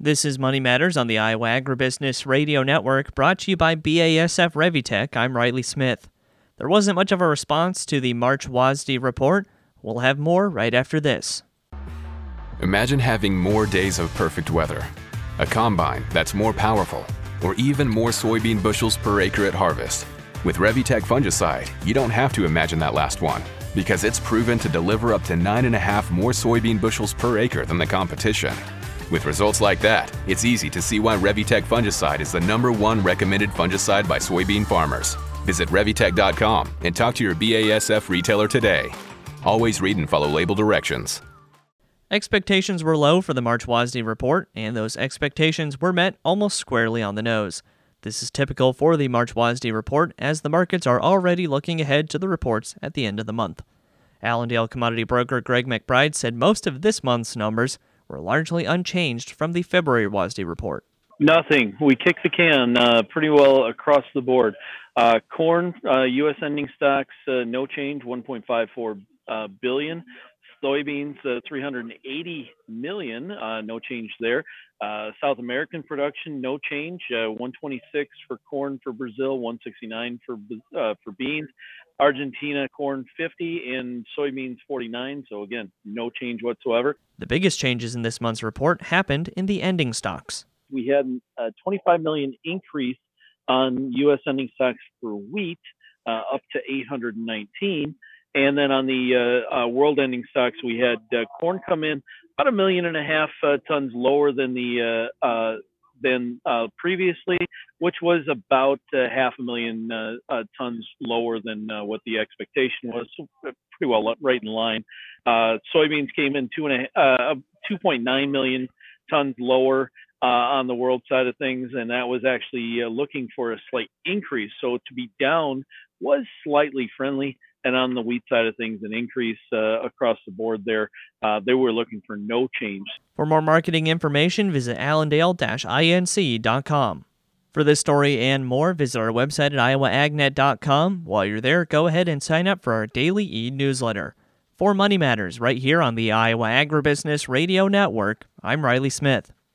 This is Money Matters on the Iowa Agribusiness Radio Network, brought to you by BASF Revitec. I'm Riley Smith. There wasn't much of a response to the March WASDE report. We'll have more right after this. Imagine having more days of perfect weather, a combine that's more powerful, or even more soybean bushels per acre at harvest. With Revitec fungicide, you don't have to imagine that last one, because it's proven to deliver up to 9.5 more soybean bushels per acre than the competition. With results like that, it's easy to see why Revitec fungicide is the #1 recommended fungicide by soybean farmers. Visit Revitec.com and talk to your BASF retailer today. Always read and follow label directions. Expectations were low for the March WASDE report, and those expectations were met almost squarely on the nose. This is typical for the March WASDE report, as the markets are already looking ahead to the reports at the end of the month. Allendale commodity broker Greg McBride said most of this month's numbers were largely unchanged from the February WASDE report. Nothing. We kicked the can pretty well across the board. Corn, U.S. ending stocks, no change, 1.54 billion. Soybeans, 380 million, no change there. South American production, no change, 126 for corn for Brazil, 169 for beans. Argentina, corn 50 and soybeans 49. So again, no change whatsoever. The biggest changes in this month's report happened in the ending stocks. We had a 25 million increase on U.S. ending stocks for wheat, up to 819. And then on the world ending stocks, we had corn come in about 1.5 million tons lower than previously, which was about 500,000 tons lower than what the expectation was. So pretty well right in line. Soybeans came in 2.9 million tons lower on the world side of things, and that was actually looking for a slight increase. So to be down was slightly friendly. And on the wheat side of things, an increase across the board there. They were looking for no change. For more marketing information, visit allendale-inc.com. For this story and more, visit our website at iowaagnet.com. While you're there, go ahead and sign up for our daily e-newsletter. For Money Matters, right here on the Iowa Agribusiness Radio Network, I'm Riley Smith.